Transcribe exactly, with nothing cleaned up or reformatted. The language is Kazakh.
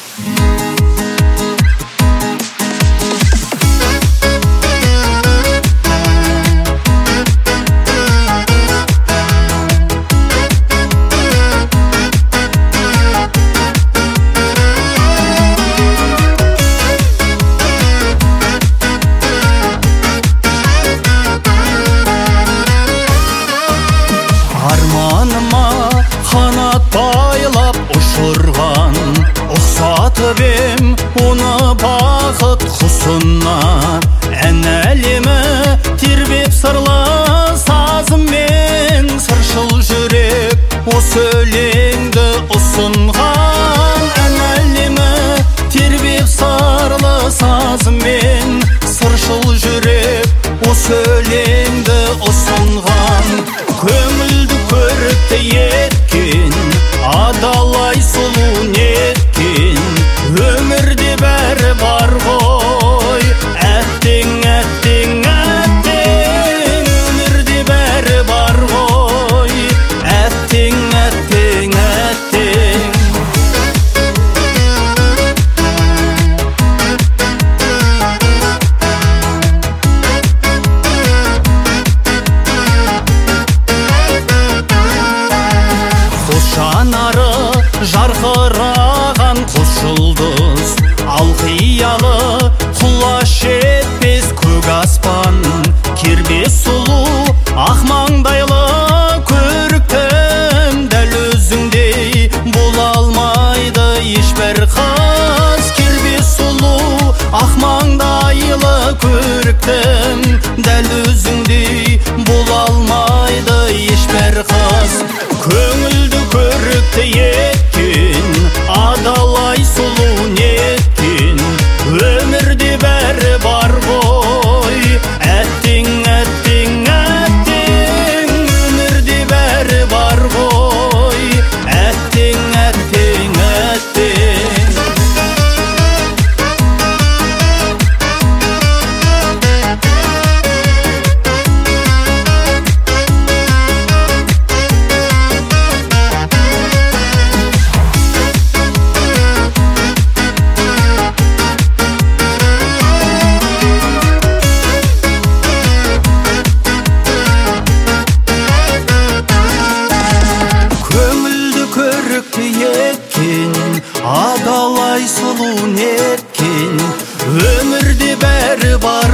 Ұшырған ұқсатып ем оны бақыт құсына, ән әлемі тербеп сырлы сазымен, сыршыл жүрек осы өлеңді ұсынған. Ән әлемі тербеп сырлы сазымен, сыршыл жүрек осы өлеңді ұсынған. Көңілді көрікті еткен, адалай сұлу неткен, өмірде бәрі бар ғой. Әттең, әттең, әттең, өмірде бәрі бар ғой. Әттең, әттең, әттең. Қос жанары жарқыраған қос жұлдыз, ал қиялы құлаш жетпес көк аспан. Кербес сұлу ақ маңдайлы көріктім, дәл өзіңдей бола алмайды ешбір қыз. Кербес сұлу ақ маңдайлы көріктім, дәл өзіңдей бола алмайды ешбір қыз. Көңілді көрікті еткен, адалай сұлу неткен, өмірде бәрі бар ғой. Әттең, әттең, әттең, өмірде бәрі бар ғой. Әттең, әттең, әттең. Еткен, адалай сұлу неткен, өмірде бәрі бар